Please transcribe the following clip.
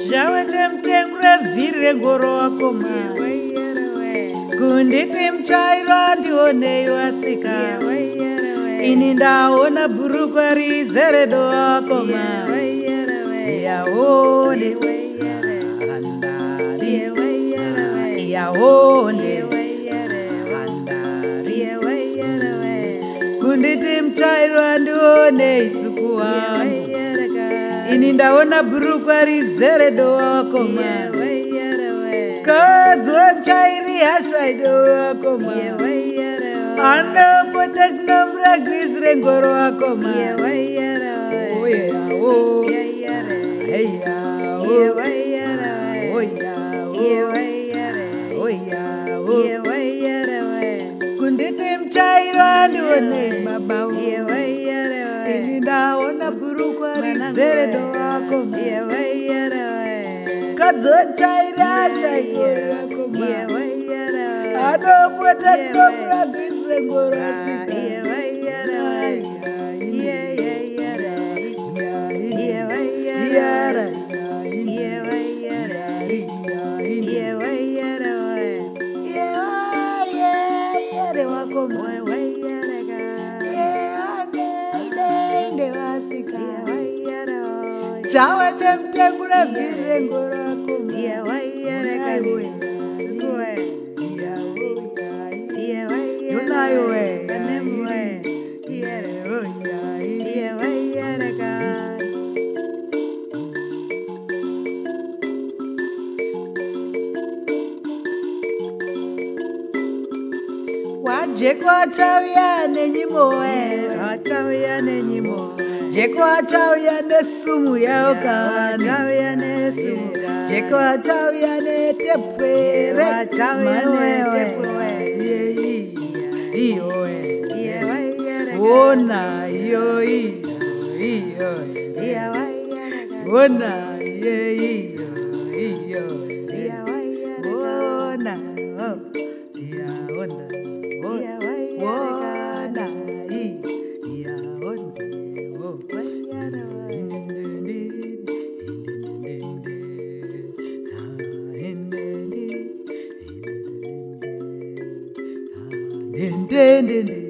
Zvawatemtengura vhire ngoro wako ma kunditi mchairo ndionei wasika ini ndaona bhurukwa rizeredo wako ma yaone yaone kunditi mchairo ndionei suku wangu ini ndaona bhurukwa rizeredo wako ma kadzwa mchairi hashaido wako ma anopota tinomura grisi rengoro wako ma kunditi mchairo ndionei mabau ini ndaona bhurukwa rizeredo wako ma kadzochaira chaiko adopota tinomura grisi rengoro chawatemtengura vhiri ngoro rako wajeko achauya nenyimo jeko achauya nesumu yaokawanda jeko achauya netepwere ona ona Din din din.